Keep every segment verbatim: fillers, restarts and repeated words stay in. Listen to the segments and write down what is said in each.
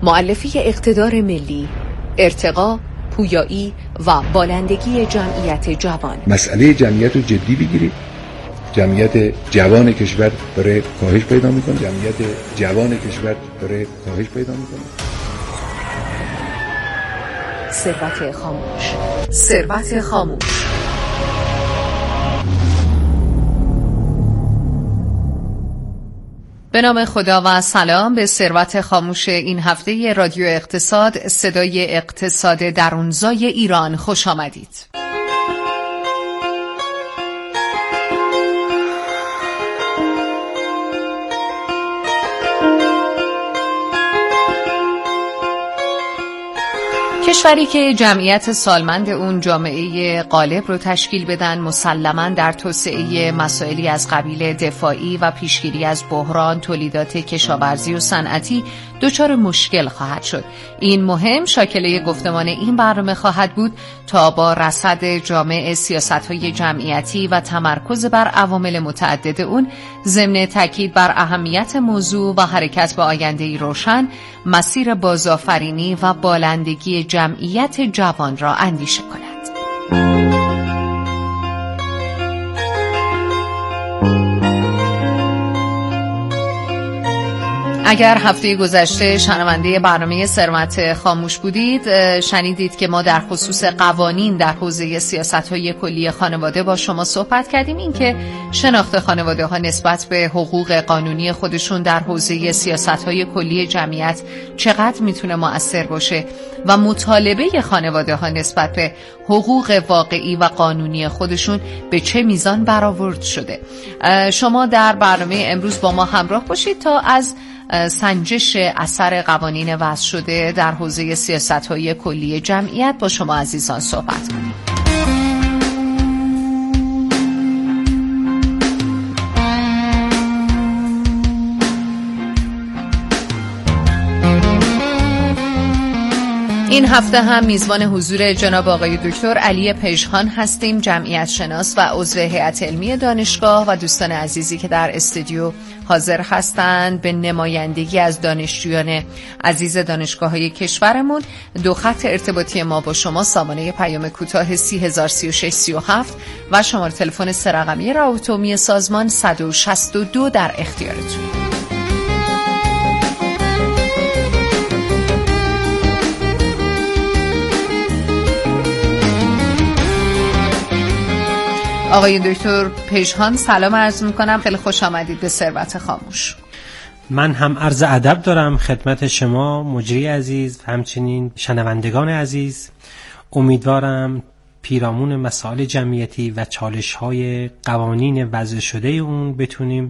مؤلفه اقتدار ملی، ارتقا، پویایی و بالندگی جمعیت جوان. مسئله جمعیت رو جدی بگیرید. جمعیت جوان کشور داره کاهش پیدا میکنه. جمعیت جوان کشور داره کاهش پیدا میکنه. ثروت خاموش. ثروت خاموش. به نام خدا و سلام به ثروت خاموش این هفته رادیو اقتصاد، صدای اقتصاد درونزای ایران خوش آمدید. کشوری که جمعیت سالمند اون جامعه غالب رو تشکیل بدن، مسلماً در توسعه مسائلی از قبیل دفاعی و پیشگیری از بحران تولیدات کشاورزی و صنعتی دچار مشکل خواهد شد. این مهم شاکله گفتمان این برنامه خواهد بود تا با رصد جامع سیاست‌های جمعیتی و تمرکز بر عوامل متعدد اون، ضمن تاکید بر اهمیت موضوع و حرکت به آینده‌ای روشن، مسیر بازآفرینی و بالندگی جمعیت جوان را اندیشه کند. اگر هفته گذشته شنونده برنامه ثروت خاموش بودید، شنیدید که ما در خصوص قوانین در حوزه سیاست‌های کلی خانواده با شما صحبت کردیم. این که شناخت خانواده‌ها نسبت به حقوق قانونی خودشون در حوزه سیاست‌های کلی جمعیت چقدر میتونه مؤثر باشه و مطالبه خانواده‌ها نسبت به حقوق واقعی و قانونی خودشون به چه میزان برآورد شده. شما در برنامه امروز با ما همراه باشید تا از سنجش اثر قوانین وضع شده در حوزه سیاست‌های کلی جمعیت با شما عزیزان صحبت کنیم. این هفته هم میزبان حضور جناب آقای دکتر علی پژهان هستیم، جمعیت شناس و عضو هیئت علمی دانشگاه، و دوستان عزیزی که در استودیو حاضر هستند به نمایندگی از دانشجویان عزیز دانشگاه‌های کشورمون. دو خط ارتباطی ما با شما، سامانه پیام کوتاه سی هزار سی و شش سی و هفت و شماره تلفن سه رقمی روابط عمومی سازمان صد و شصت و دو در اختیارتون. آقای دکتر پژهان سلام عرض میکنم، خیلی خوش آمدید به ثروت خاموش. من هم عرض ادب دارم خدمت شما مجری عزیز، همچنین شنوندگان عزیز. امیدوارم پیرامون مسائل جمعیتی و چالش‌های قوانین وضع شده اون بتونیم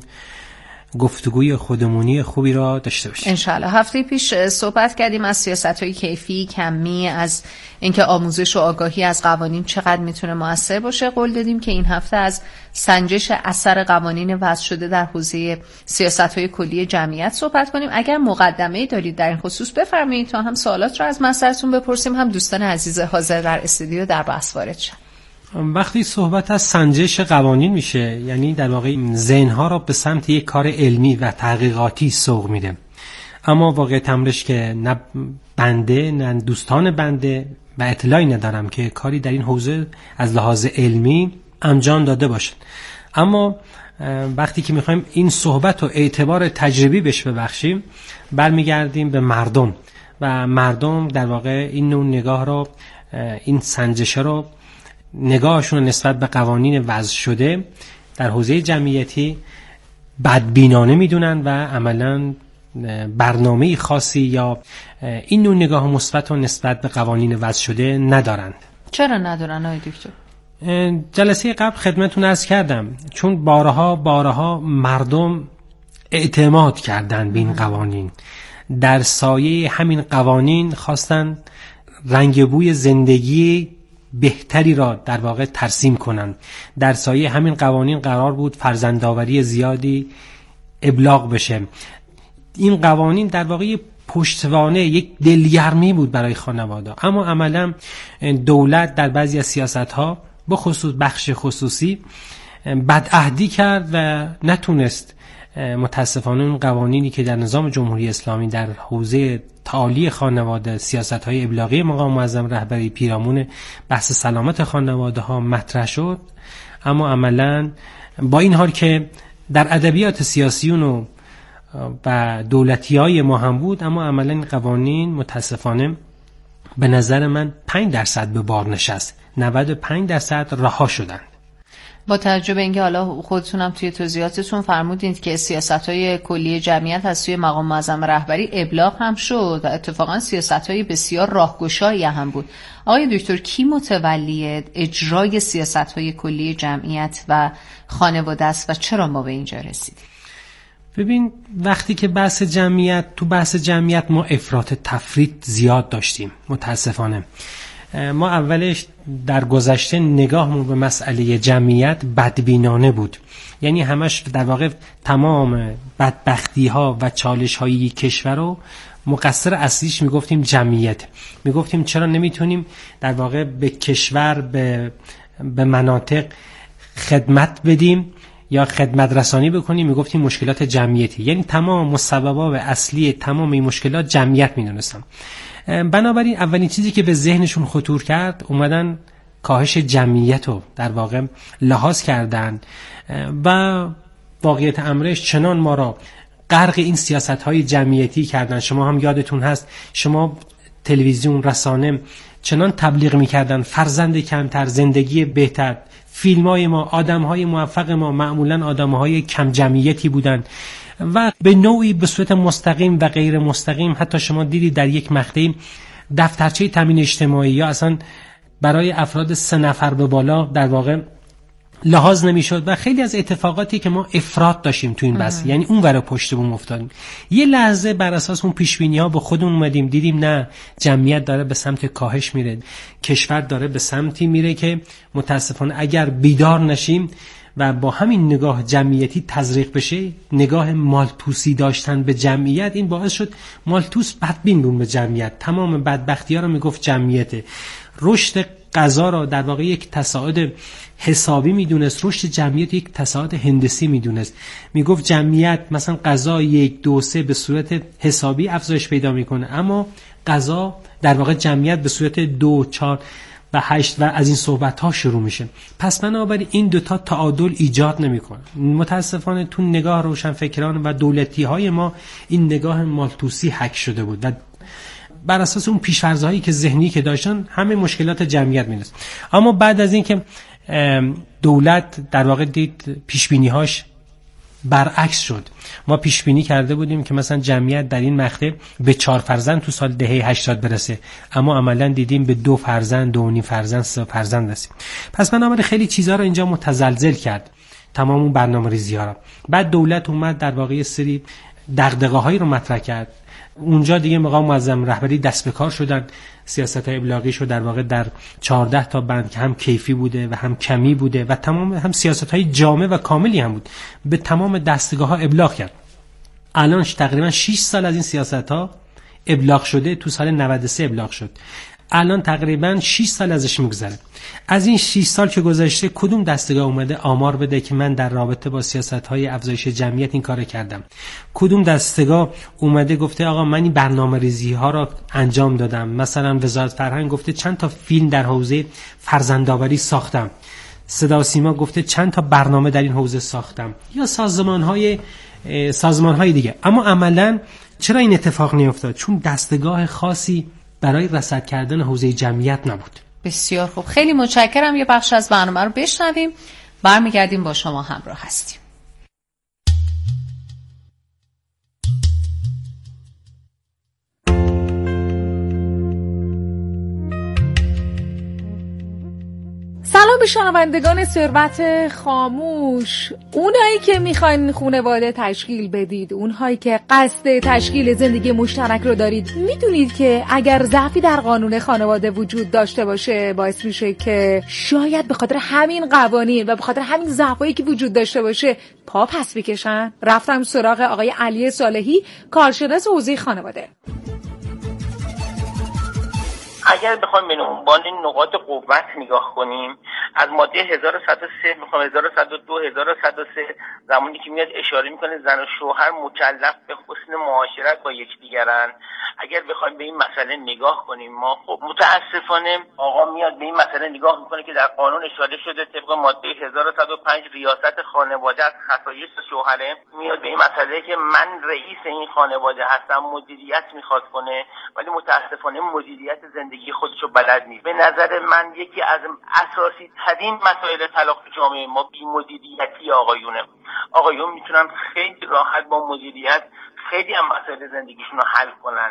گفتگوی خودمونی خوبی را داشته باشیم انشالله. هفته پیش صحبت کردیم از سیاست‌های کیفی، کمی، از اینکه آموزش و آگاهی از قوانین چقدر میتونه مؤثر باشه. قول دادیم که این هفته از سنجش اثر قوانین وضع شده در حوزه سیاست‌های کلی جمعیت صحبت کنیم. اگر مقدمه‌ای دارید در این خصوص بفرمایید تا هم سوالات رو از مسترتون بپرسیم، هم دوستان عزیز حاضر در استودیو در بحث وارد شن. وقتی صحبت از سنجش قوانین میشه، یعنی در واقع ذهن‌ها را به سمت یک کار علمی و تحقیقاتی سوق میده، اما واقعیت امرش که نه بنده نه دوستان بنده و اطلاعی ندارم که کاری در این حوزه از لحاظ علمی انجام داده باشد. اما وقتی که میخوایم این صحبت و اعتبار تجربی بهش ببخشیم، برمیگردیم به مردم و مردم در واقع این نوع نگاه رو، این سنجش رو، نگاهشون نسبت به قوانین وضع شده در حوزه جمعیتی بدبینانه میدونن و عملاً برنامه خاصی یا این نوع نگاه مثبت و نسبت به قوانین وضع شده ندارند. چرا ندارن آقای دکتر؟ جلسه قبل خدمتتون عرض کردم، چون بارها بارها مردم اعتماد کردن به این قوانین، در سایه همین قوانین خواستن رنگ بوی زندگی بهتری را در واقع ترسیم کنن. در سایه همین قوانین قرار بود فرزندآوری زیادی ابلاغ بشه. این قوانین در واقع پشتوانه، یک دلگرمی بود برای خانواده، اما عملا دولت در بعضی از سیاست‌ها به خصوص بخش خصوصی بدعهدی کرد و نتونست متاسفانه اون قوانینی که در نظام جمهوری اسلامی در حوزه تعالی خانواده، سیاست‌های ابلاغی مقام معظم رهبری پیرامون بحث سلامت خانواده ها مطرح شد، اما عملاً با این حال که در ادبیات سیاسیون و و دولتی‌های ما هم بود، اما عملاً این قوانین متاسفانه به نظر من پنج درصد به بار نشست، نود و پنج درصد رها شدند. با توجه به اینکه حالا خودتونم توی توضیحاتتون فرمودید که سیاست‌های کلی جمعیت از سوی مقام معظم رهبری ابلاغ هم شد و اتفاقا سیاست‌های بسیار راهگشایی هم بود، آقای دکتر کی متولی اجرای سیاست‌های کلی جمعیت و خانواده است و چرا ما به اینجا رسیدیم؟ ببین، وقتی که بحث جمعیت، تو بحث جمعیت ما افراط تفریط زیاد داشتیم متاسفانه. ما اولش در گذشته نگاهمون به مسئله جمعیت بدبینانه بود، یعنی همش در واقع تمام بدبختی ها و چالش های کشور رو مقصر اصلیش میگفتیم جمعیت. میگفتیم چرا نمیتونیم در واقع به کشور، به, به مناطق خدمت بدیم یا خدمت رسانی بکنیم، میگفتیم مشکلات جمعیتی، یعنی تمام مسببات اصلی تمام این مشکلات جمعیت میدونستم. بنابراین اولین چیزی که به ذهنشون خطور کرد، اومدن کاهش جمعیت رو در واقع لحاظ کردن و واقعیت امرش چنان ما را غرق این سیاست‌های جمعیتی کردن. شما هم یادتون هست، شما تلویزیون، رسانه چنان تبلیغ می‌کردن فرزند کمتر، زندگی بهتر. فیلم‌های ما، آدم‌های موفق ما معمولاً آدم‌های کم جمعیتی بودن و به نوعی به صورت مستقیم و غیر مستقیم حتی شما دیدید در یک مقطعی دفترچه تامین اجتماعی یا اصلا برای افراد سه نفر به بالا در واقع لحاظ نمیشد و خیلی از اتفاقاتی که ما افراط داشتیم تو این بحث، یعنی اون ور پشت بوم افتادیم. یه لحظه بر اساس اون پیشبینی‌ها به خودمون اومدیم، دیدیم نه، جمعیت داره به سمت کاهش میره، کشور داره به سمتی میره که متاسفانه اگر بیدار نشیم و با همین نگاه جمعیتی تزریق بشه، نگاه مالتوسی داشتن به جمعیت، این باعث شد مالتوس بدبین بود به جمعیت، تمام بدبختی‌ها رو میگفت جمعیته. رشد قضا را در واقع یک تصاعد حسابی میدونست، رشد جمعیت یک تصاعد هندسی میدونست. میگفت جمعیت مثلا قضا یک دو سه به صورت حسابی افزایش پیدا میکنه، اما قضا در واقع جمعیت به صورت دو چهار و هشت و از این صحبت ها شروع میشه. پس بنابراین این دوتا تعادل ایجاد نمیکنه. متاسفانه تو نگاه روشنفکران و دولتی های ما این نگاه مالتوسی حک شده بود و بر اساس اون پیش‌فرض‌هایی که ذهنی که داشتن همه مشکلات جمعیت می‌رسید. اما بعد از این که دولت در واقع دید پیش‌بینی‌هاش برعکس شد، ما پیش‌بینی کرده بودیم که مثلا جمعیت در این مقطع به چهار فرزند تو سال دهه هشتاد برسه، اما عملاً دیدیم به دو فرزند، دو و نیم فرزند، سه فرزند رسید. پس بنابراین خیلی چیزا رو اینجا متزلزل کرد، تمام اون برنامه‌ریزی‌ها رو. بعد دولت اومد در واقع سری دغدغه‌هایی رو مطرح کرد. اونجا دیگه مقام معظم رهبری دست به کار شدن، سیاست‌های ابلاغیشو در واقع در چهارده تا بند که هم کیفی بوده و هم کمی بوده و تمام هم سیاست‌های جامع و کاملی هم بود، به تمام دستگاه‌ها ابلاغ کرد. الان تقریبا شش سال از این سیاست‌ها ابلاغ شده، تو سال نود و سه ابلاغ شد. الان تقریبا شش سال ازش میگذره. از این شش سال که گذشته کدوم دستگاه اومده آمار بده که من در رابطه با سیاست‌های افزایش جمعیت این کارو کردم؟ کدوم دستگاه اومده گفته آقا من این برنامه‌ریزی‌ها را انجام دادم؟ مثلا وزارت فرهنگ گفته چند تا فیلم در حوزه فرزندآوری ساختم، صدا و سیما گفته چند تا برنامه در این حوزه ساختم، یا سازمان‌های سازمان‌های دیگه. اما عملاً چرا این اتفاق نیفتاد؟ چون دستگاه خاصی برای رصد کردن حوزه جمعیت نبود. بسیار خوب، خیلی متشکرم. یه بخش از برنامه رو بشنویم، برمیگردیم با شما همراه هستیم. سلام به شنوندگان ثروت خاموش، اونایی که میخواین خانواده تشکیل بدید، اونهایی که قصد تشکیل زندگی مشترک رو دارید، میدونید که اگر ضعفی در قانون خانواده وجود داشته باشه باعث میشه که شاید به خاطر همین قوانین و به خاطر همین ضعفایی که وجود داشته باشه پا پس بکشن. رفتم سراغ آقای علی صالحی، کارشناس حوزه خانواده. اگر بخوایم به عنوان نقاط قوت نگاه کنیم، از ماده هزار و صد و سه میخوام هزار و صد و دو هزار و صد و سه زمانی که میاد اشاره میکنه زن و شوهر مکلف به حسن معاشرت با یکدیگرن، اگر بخوایم به این مسئله نگاه کنیم ما، خب متاسفانه آقا میاد به این مسئله نگاه میکنه که در قانون اشاره شده طبق ماده هزار و صد و پنج ریاست خانواده از خصایص شوهره، میاد به این مسئله که من رئیس این خانواده هستم، مدیریت میخواد کنه، ولی متاسفانه مدیریت زندگی خودشو بلد نیست. به نظر من یکی از اساسی ترین مسائل طلاق جامعه ما بی مدیریتی آقایونه. آقایون میتونن خیلی راحت با مدیریت خیلی هم مسائل زندگیشون رو حل کنن.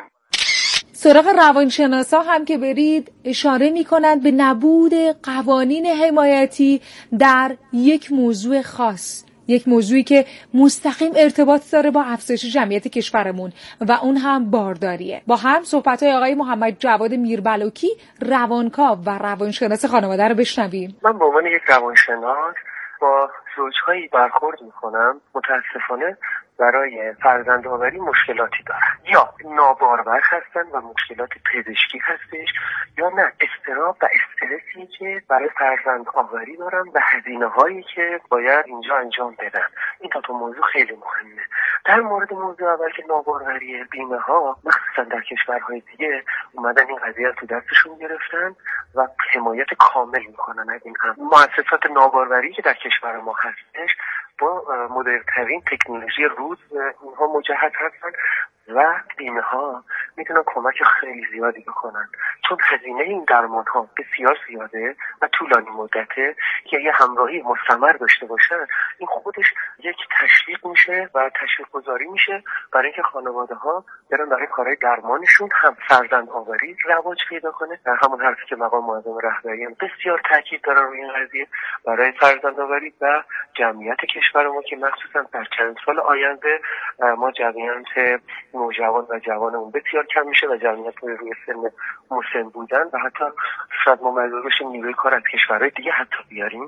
سراغ روانشناسا هم که برید اشاره میکنند به نبود قوانین حمایتی در یک موضوع خاص، یک موضوعی که مستقیم ارتباط داره با افزایش جمعیت کشورمون و اون هم بارداریه. با هم صحبت‌های آقای محمد جواد میربلوکی، روانکاو و روانشناس خانواده رو بشنویم. من به عنوان یک روانشناس با زوج‌هایی برخورد میکنم متاسفانه برای فرزندآوری مشکلاتی دارن، یا نابارور هستن و مشکلات پزشکی هستش، یا نه اضطراب و استرسی که برای فرزندآوری دارن و هزینه هایی که باید اینجا انجام بدن. این تا تو موضوع خیلی مهمه. در مورد موضوع اول که ناباروری بیمه ها مخصوصا در کشورهای دیگه اومدن این قضیه تو دستشون گرفتن و حمایت کامل میکنن از این امر. مؤسسات ناباروری که در کشور ما هستش با مدرن‌ترین تکنولوژی روز اونها مجهز هستن و بیمه ها میتونن کمک خیلی زیادی بکنن، چون هزینه این درمان ها بسیار زیاده و طولانی مدته که یه همراهی مستمر داشته باشن. این خودش یک تشویق میشه و تشویق گذاری میشه برای اینکه خانواده ها برن برای کارهای درمانشون هم فرزند آوری رواج پیدا کنه. در همون حرفی که مقام معظم رهبری هم بسیار تاکید دارن روی این قضیه برای فرزند آوری و جمعیت کشور ما که مخصوصا در چند سال آینده ما جمعیت نوجوان و جوانمون بسیار کم میشه و جمعیت روی سن مسن بودن و حتی شاید ما مجبور بشیم نیروی کار از کشورهای دیگه حتی بیاریم.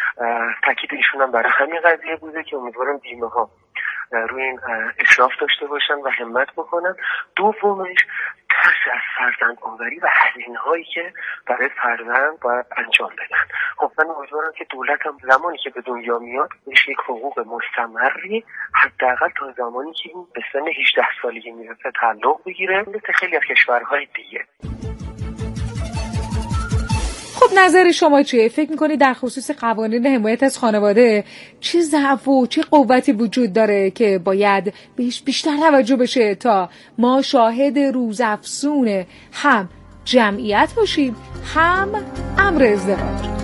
تاکید ایشون هم برای همین قضیه بوده که امیدوارم بیمه ها روی این اشراف داشته باشن و همت بکنن. دومش ترس از فرزند آوری و هزینه هایی که برای فرزند باید انجام بدن. خب من امیدوارم که دولت هم زمانی که به دنیا میاد بهش یک حقوق مستمری حداقل تا زمانی که این به سن هجده سالگی میرسه تعلق بگیره مثل خیلی از کشورهای دیگه. خب نظر شما چیه؟ فکر میکنید در خصوص قوانین حمایت از خانواده چه ضعف و چه قوتی وجود داره که باید بهش بیشتر توجه بشه تا ما شاهد روزافزون هم جمعیت باشیم هم امر ازدواج؟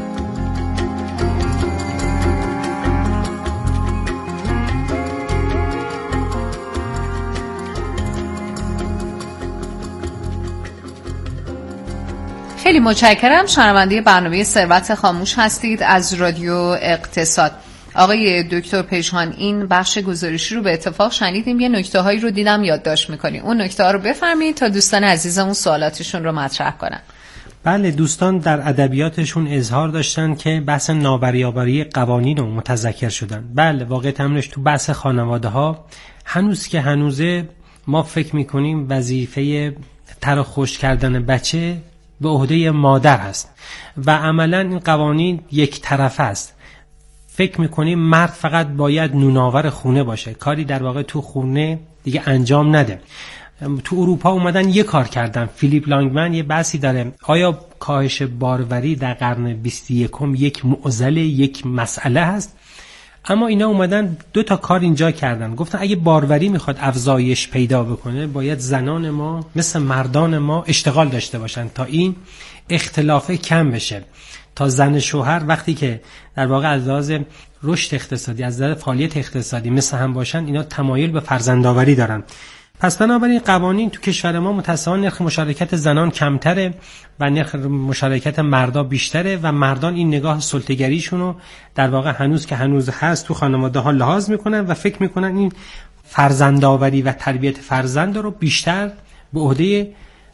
خیلی متشکرم. شنونده برنامه ثروت خاموش هستید از رادیو اقتصاد. آقای دکتر پژمان، این بخش گزارشی رو به اتفاق شنیدیم، یه نکته هایی رو دیدم یادداشت میکنیم، اون نکته ها رو بفرمایید تا دوستان عزیزمون سوالاتشون رو مطرح کنن. بله، دوستان در ادبیاتشون اظهار داشتن که بحث نابرابری قوانین رو متذکر شدن. بله، واقع تمرش تو بحث خانواده ها هنوز که هنوزه ما فکر میکنیم وظیفه تر و خشک کردن بچه به عهده مادر هست و عملا این قوانین یک طرفه است. فکر میکنیم مرد فقط باید نوناور خونه باشه، کاری در واقع تو خونه دیگه انجام نده. تو اروپا اومدن یه کار کردن. فیلیپ لانگمن یه بحثی داره، آیا کاهش باروری در قرن بیست و یکم یک معضله، یک مسئله هست؟ اما اینا اومدن دو تا کار اینجا کردن. گفتن اگه باروری میخواد افزایش پیدا بکنه باید زنان ما مثل مردان ما اشتغال داشته باشن تا این اختلاف کم بشه، تا زن شوهر وقتی که در واقع از لحاظ رشد اقتصادی، از لحاظ فعالیت اقتصادی مثل هم باشن، اینا تمایل به فرزندآوری دارن. پس بنابراین قوانین تو کشور ما متأسفانه نرخ مشارکت زنان کمتره و نرخ مشارکت مردا بیشتره و مردان این نگاه سلطه‌گریشونو در واقع هنوز که هنوز هست تو خانواده ها لحاظ میکنن و فکر میکنن این فرزندآوری و تربیت فرزند رو بیشتر به عهده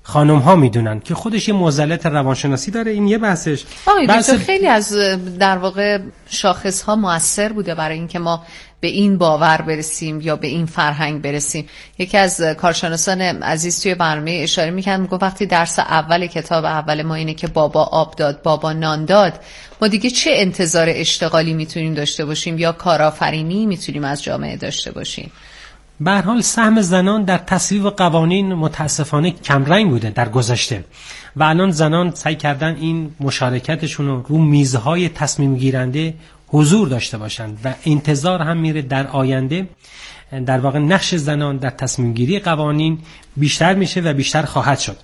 خانم ها میدونن که خودش یه معضلات روانشناسی داره. این یه بحثش. بحث خیلی از در واقع شاخص ها موثر بوده برای اینکه ما به این باور برسیم یا به این فرهنگ برسیم. یکی از کارشناسان عزیز توی برنامه اشاره می‌کرد، میگفت وقتی درس اول کتاب اول ما اینه که بابا آب داد بابا نان داد، ما دیگه چه انتظار اشتغالی میتونیم داشته باشیم یا کارآفرینی میتونیم از جامعه داشته باشیم؟ به هر حال سهم زنان در تصویب قوانین متاسفانه کمرنگ بوده در گذشته و الان زنان سعی کردن این مشارکتشون رو رو میزهای تصمیم گیرنده حضور داشته باشند و انتظار هم میره در آینده در واقع نقش زنان در تصمیم گیری قوانین بیشتر میشه و بیشتر خواهد شد.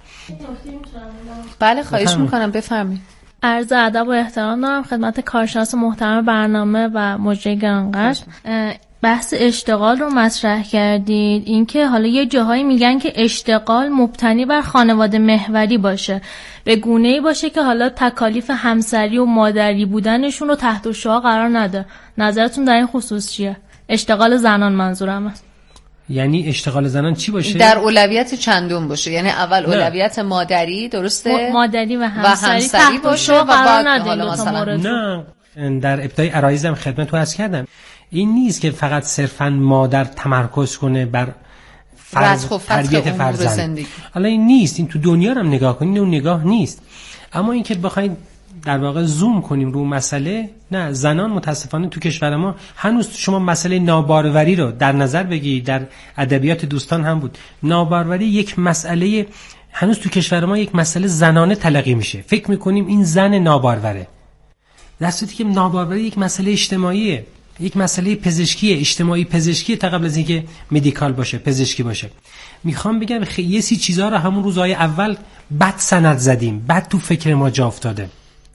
بله خواهش میکنم بفرمایید. عرض ادب و احترام دارم خدمت کارشناس محترم برنامه و مجری گرانقدر. بحث اشتغال رو مطرح کردید، اینکه حالا یه جاهایی میگن که اشتغال مبتنی بر خانواده محوری باشه، به گونه‌ای باشه که حالا تکالیف همسری و مادری بودنشون رو تحت شعاع قرار نده. نظرتون در این خصوص چیه؟ اشتغال زنان منظورمه. یعنی اشتغال زنان چی باشه؟ در اولویت چندم باشه، یعنی اول اولویت مادری، درسته؟ مادری و همسری, و همسری باشه و بعد حالا مثلا نه. در ابتدای عرایزم خدمتتون عرض کردم این نیست که فقط صرفاً مادر تمرکز کنه بر فرض تربیت فرزند. حالا این نیست، این تو دنیا هم نگاه کنین اون نگاه نیست. اما اینکه بخواید در واقع زوم کنیم رو مسئله، نه، زنان متاسفانه تو کشور ما هنوز شما مسئله ناباروری رو در نظر بگیرید، در ادبیات دوستان هم بود، ناباروری یک مسئله هنوز تو کشور ما یک مسئله زنانه تلقی میشه. فکر میکنیم این زن ناباروره، در صورتی که ناباروری یک مسئله اجتماعیه، یک مسئله پزشکی اجتماعی پزشکی تا قبل از اینکه مدیکال باشه پزشکی باشه. میخوام بگم خیلی سی چیزا رو همون روزهای اول بد سند زدیم، بد تو فکر ما جا افتاده.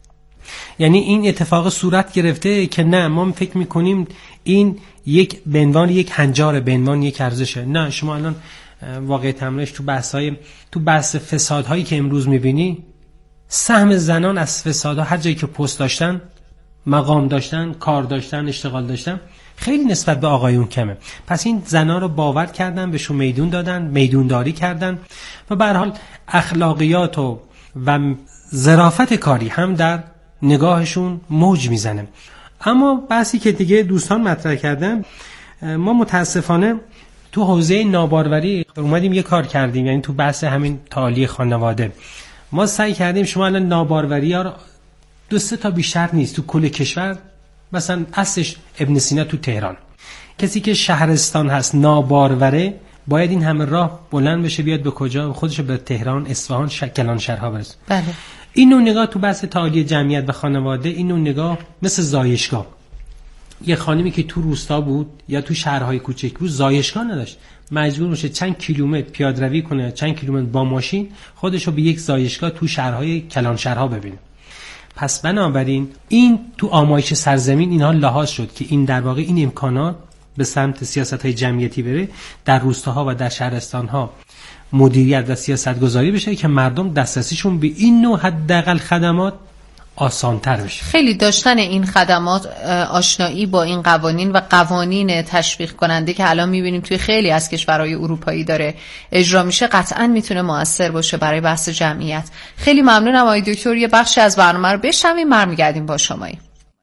یعنی این اتفاق صورت گرفته که نه، ما فکر میکنیم این یک به عنوان یک هنجار، به عنوان یک ارزشه. نه، شما الان واقع تمرش تو بحث‌های تو بحث فسادهایی که امروز میبینی، سهم زنان از فسادها هر جایی که پست داشتن، مقام داشتن، کار داشتن، اشتغال داشتن، خیلی نسبت به آقایون کمه. پس این زنا رو باور کردن، بهشون میدون دادن، میدونداری کردن و به هر حال اخلاقیات و و ظرافت کاری هم در نگاهشون موج میزنه. اما بحثی که دیگه دوستان مطرح کردن، ما متاسفانه تو حوزه ناباروری اومدیم یه کار کردیم، یعنی تو بحث همین تعالی خانواده ما سعی کردیم شما الان ناباروری ها دو سه تا بیشتر نیست تو کل کشور. مثلا اصلش ابن سینا تو تهران، کسی که شهرستان هست ناباروره باید این همه راه بلند بشه بیاد به کجا؟ خودشو به تهران، اصفهان، کلان شهرها برسه. بله. این نوع نگاه تو بحث تعالی جمعیت و خانواده، این نوع نگاه مثل زایشگاه. یه خانمی که تو روستا بود یا تو شهرهای کوچک بود زایشگاه نداشت، مجبور میشه چند کیلومتر پیاده‌روی کنه، چند کیلومتر با ماشین خودشو به یک زایشگاه تو شهرهای کلان شهرها ببینه. پس بنابراین این تو آمایش سرزمین اینها لحاظ شد که این در واقع این امکانات به سمت سیاست‌های جمعیتی بره، در روستاها و در شهرستان‌ها مدیریت و سیاست گذاری بشه که مردم دسترسیشون به این نوع حداقل خدمات آسان‌تر بشه. خیلی داشتن این خدمات، آشنایی با این قوانین و قوانین تشویق کننده که الان می‌بینیم توی خیلی از کشورهای اروپایی داره اجرا میشه، قطعاً میتونه موثر باشه برای بحث جمعیت. خیلی ممنونم آقای دکتر. یه بخشی از برنامه رو بشنویم، برمیگردیم با شمایی.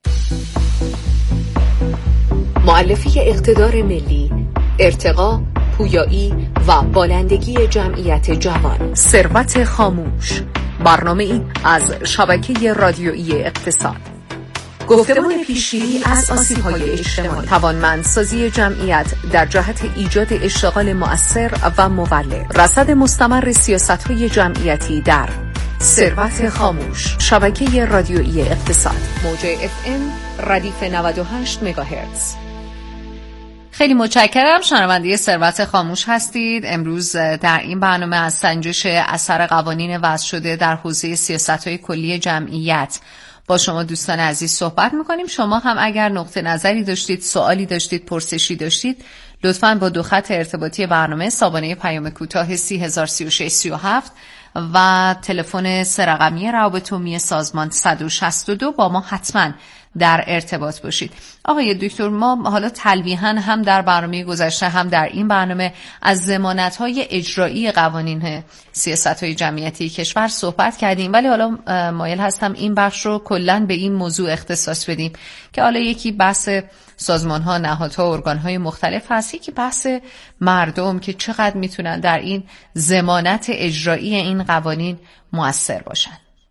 مؤلفه اقتدار ملی، ارتقا، پویایی و بالندگی جمعیت جوان، ثروت خاموش، برنامه ای از شبکه رادیویی اقتصاد. گفتمان پیشگیری از آسیب‌های اجتماعی، توانمندسازی جمعیت در جهت ایجاد اشتغال مؤثر و مولد، رصد مستمر سیاست‌های جمعیتی در ثروت خاموش، شبکه رادیویی اقتصاد، موج اف ام ردیف نود و هشت مگاهرتز. خیلی متشکرم. شنونده ثروت خاموش هستید. امروز در این برنامه از سنجش اثر قوانین وضع شده در حوزه سیاست‌های کلی جمعیت با شما دوستان عزیز صحبت می‌کنیم. شما هم اگر نقطه نظری داشتید، سوالی داشتید، پرسشی داشتید، لطفاً با دو خط ارتباطی برنامه، سابانه پیام کوتاه سی هزار سی و شش سی و هفت و تلفن سه رقمی روابط عمومی سازمان صد و شصت و دو با ما حتماً در ارتباط باشید. آقای دکتر، ما حالا تلویحاً هم در برنامه گذشته هم در این برنامه از ضمانت‌های اجرایی قوانین سیاست‌های جمعیتی کشور صحبت کردیم، ولی حالا مایل هستم این بخش رو کلاً به این موضوع اختصاص بدیم که حالا یکی بحث سازمان‌ها، نهادها، ارگان‌های مختلف هست، یکی بحث مردم که چقدر میتونن در این ضمانت اجرایی این قوانین مؤثر باشن.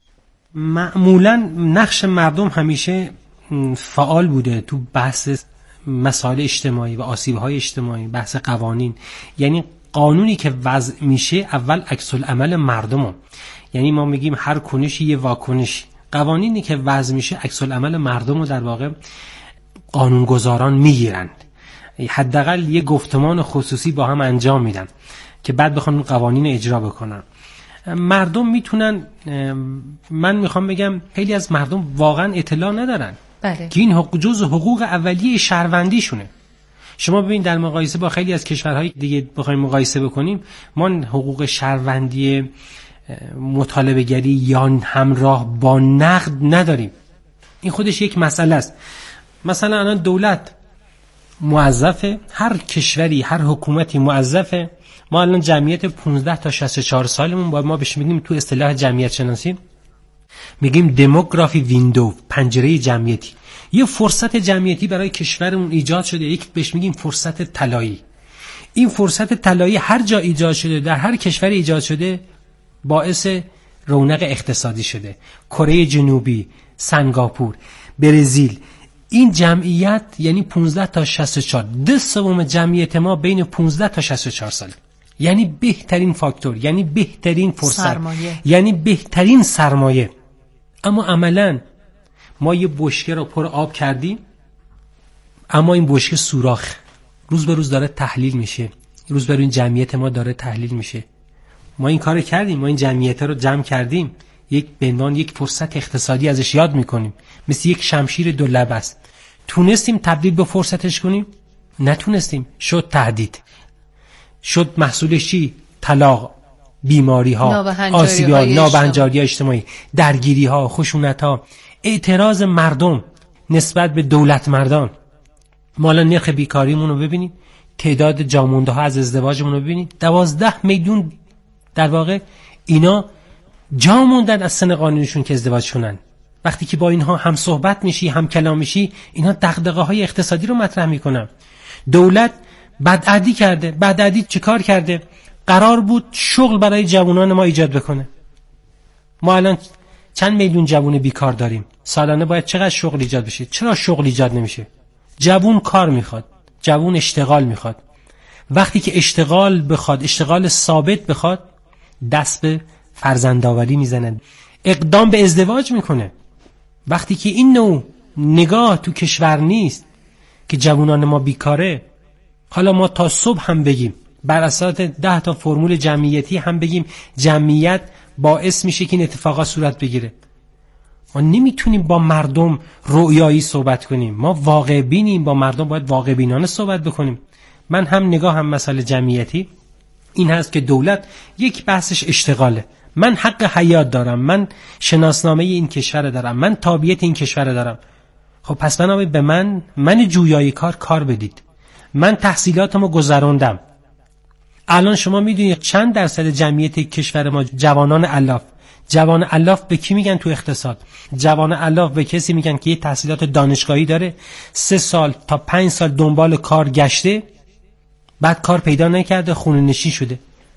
معمولاً نقش مردم همیشه فعال بوده تو بحث مسائل اجتماعی و آسیب‌های اجتماعی، بحث قوانین. یعنی قانونی که وضع میشه اول عکس العمل مردمه، یعنی ما میگیم هر کنشی یه واکنش. قوانینی که وضع میشه عکس العمل مردم رو در واقع قانونگذاران میگیرند، حداقل یه گفتمان خصوصی با هم انجام میدن که بعد بخوان قوانین اجرا بکنن. مردم میتونن، من میخوام بگم خیلی از مردم واقعا اطلاع ندارن بله. که این حقوق جزء حقوق اولیه شهروندیشونه. شما ببین در مقایسه با خیلی از کشورهای دیگه بخوایم مقایسه بکنیم، ما حقوق شهروندی مطالبه گری یا همراه با نقد نداریم. این خودش یک مسئله است. مثلا الان دولت موظفه، هر کشوری هر حکومتی موظفه. ما الان جمعیت پانزده تا شصت و چهار سالمون با ما بهش میگیم تو اصطلاح جمعیت شناسی میگیم دموگرافی ویندو، پنجره جمعیتی. یه فرصت جمعیتی برای کشورمون ایجاد شده، یک بهش میگیم فرصت طلایی. این فرصت طلایی هر جا ایجاد شده، در هر کشوری ایجاد شده، باعث رونق اقتصادی شده. کره جنوبی، سنگاپور، برزیل. این جمعیت یعنی پانزده تا شصت و چهار، دو سوم جمعیت ما بین پانزده تا شصت و چهار سال. یعنی بهترین فاکتور، یعنی بهترین فرصت، سرمایه. یعنی بهترین سرمایه. اما عملاً ما یه بشکه رو پر آب کردیم، اما این بشکه سوراخ روز به روز داره تحلیل میشه، روز به روز این جمعیت ما داره تحلیل میشه. ما این کارو کردیم، ما این جمعیت رو جمع کردیم، یک به عنوان یک فرصت اقتصادی ازش یاد میکنیم، مثل یک شمشیر دو لبه است. تونستیم تبدیل به فرصتش کنیم؟ نتونستیم. شد تهدید، شد محصولش چی؟ طلاق، بیماری ها، آسیب ها، نابهنجاری اجتماعی، درگیری ها، خشونت ها، اعتراض مردم نسبت به دولت مردان. ما الان نرخ بیکاریمون رو ببینید، تعداد جامونده ها از ازدواجمون رو ببینید، دوازده میلیون در واقع اینا جا موندن از سن قانونیشون که ازدواج کنن. وقتی که با اینها هم صحبت میشی، هم کلام میشی، اینها دغدغه های اقتصادی رو مطرح میکنن. دولت بدعهدی کرده. بدعهدی چه کار کرده؟ قرار بود شغل برای جوانان ما ایجاد بکنه. ما الان چند میلیون جوان بیکار داریم، سالانه باید چقدر شغل ایجاد بشه؟ چرا شغل ایجاد نمیشه؟ جوان کار میخواد، جوان اشتغال میخواد. وقتی که اشتغال بخواد، اشتغال ثابت بخواد، دست به فرزندآوری میزنه، اقدام به ازدواج میکنه. وقتی که این نوع نگاه تو کشور نیست که جوانان ما بیکاره، حالا ما تا صبح هم بگیم، بر اساس ده تا فرمول جمعیتی هم بگیم جمعیت باعث میشه که این اتفاقات صورت بگیره، ما نمیتونیم با مردم رؤیایی صحبت کنیم. ما واقع بینیم، با مردم باید واقع بینانه صحبت بکنیم. من هم نگاه هم مسئله جمعیتی این هست که دولت یک بحثش اشتغاله. من حق حیات دارم، من شناسنامه این کشور دارم، من تابعیت این کشور دارم. خب پس بنابراین به من من جویای کار کار بدید. من تحصیلاتمو گذروندم. الان شما میدونید چند درصد جمعیت کشور ما جوانان الاف. جوان الاف به کی میگن تو اقتصاد؟ جوان الاف به کسی میگن که یه تحصیلات دانشگاهی داره، سه سال تا پنج سال دنبال کار گشته، بعد کار پیدا نکرده، خونه نشین شده.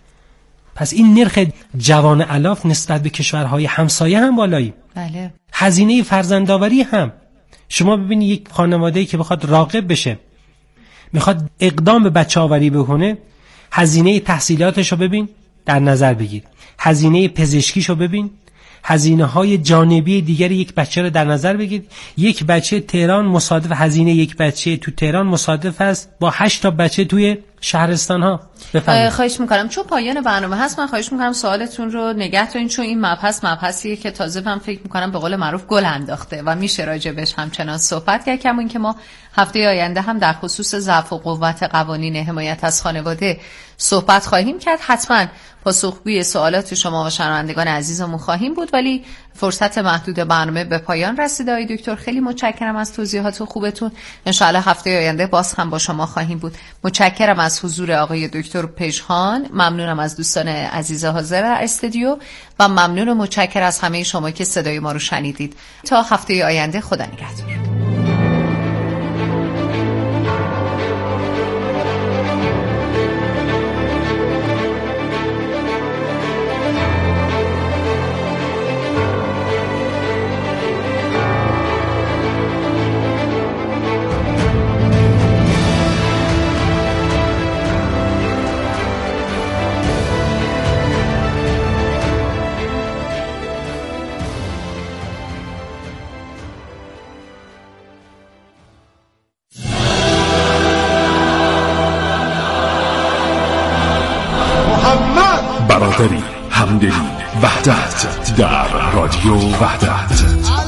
پس این نرخ جوان الاف نسبت به کشورهای همسایه هم بالایی. بله. هزینه فرزندآوری هم. شما ببینید یک خانواده‌ای که بخواد راغب بشه، میخواد اقدام به بچه‌آوری بکنه، هزینه تحصیلاتشو ببین، در نظر بگیر. هزینه پزشکیشو ببین، هزینه های جانبی دیگر یک بچه رو در نظر بگیر. یک بچه تهران مصادف هزینه یک بچه تو تهران مصادف است با هشت تا بچه توی شهرستان ها. بفرمایید. خواهش میکنم چون پایان برنامه هست، من خواهش میکنم سوالتون رو نگه دارین، چون این مبحث مبحثیه که تازه من فکر میکنم به قول معروف گل انداخته و میشه راجبش همچنان صحبت کرد. کمون که ما هفته آینده هم در خصوص ضعف و قوت قوانین حمایت از خانواده صحبت خواهیم کرد. حتما پاسخگوی سوالات شما و شنوندگان عزیزمون خواهیم بود، ولی فرصت محدود برنامه به پایان رسیده. آقای دکتر خیلی متشکرم از توضیحات خوبتون. انشاءالله هفته آینده باز هم با شما خواهیم بود. متشکرم از حضور آقای دکتر پژهان، ممنونم از دوستان عزیز حاضر در استودیو و ممنون و متشکر از همه شما که صدای ما رو شنیدید. تا هفته آینده، خدا نگهدار. برادری، همدلی، وحدت در رادیو وحدت.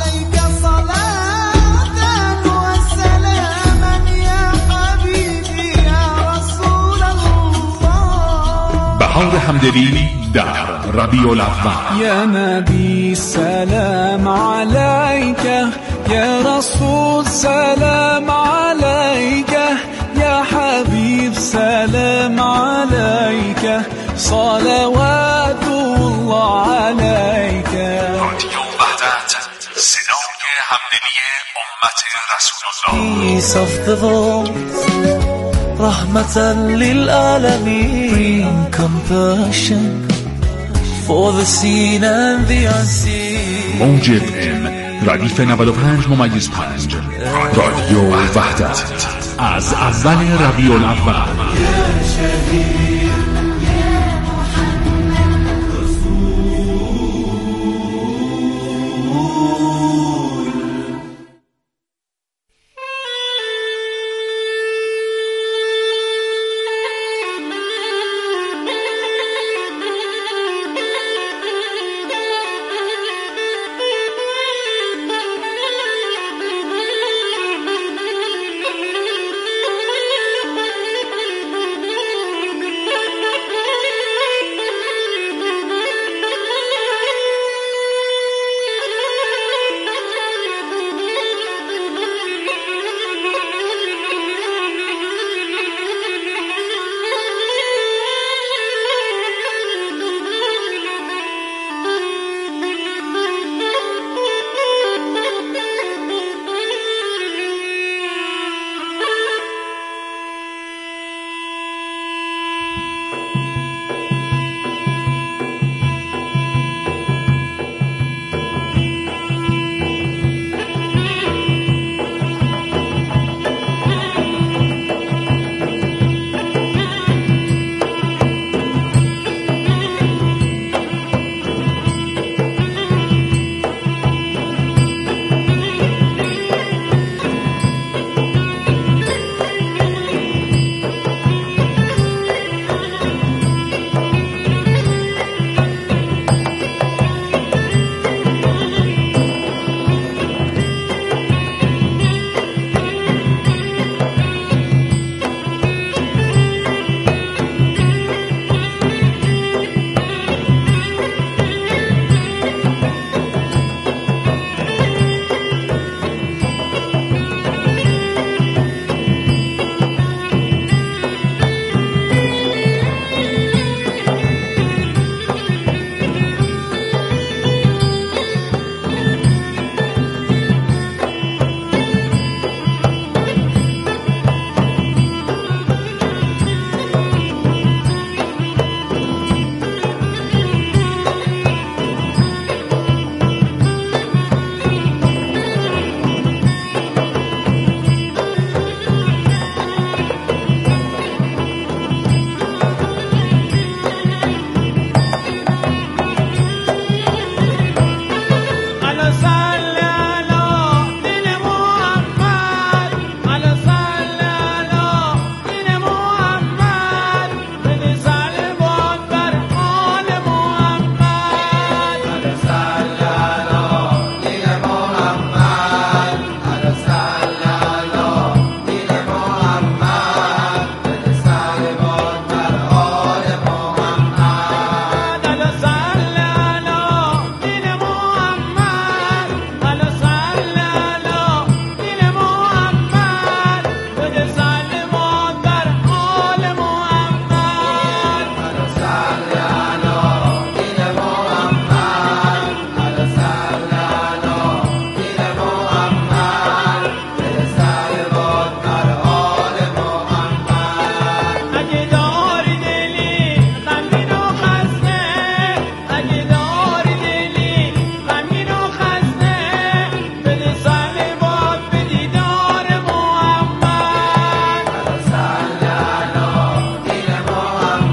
بهار همدلی در ربیع الاول. یا نبی سلام علیک، یا رسول سلام علیک، یا حبیب سلام علیک، صلوات الله علیک. رادیو وحدت، صدای همدلی امت رسول الله. Peace of the world، رحمتا للعالمین. Bring compassion for the seen and the unseen. موج اف ام ردیف نود و پنج ممیز پنج. رادیو وحدت از اول ربیع الاول.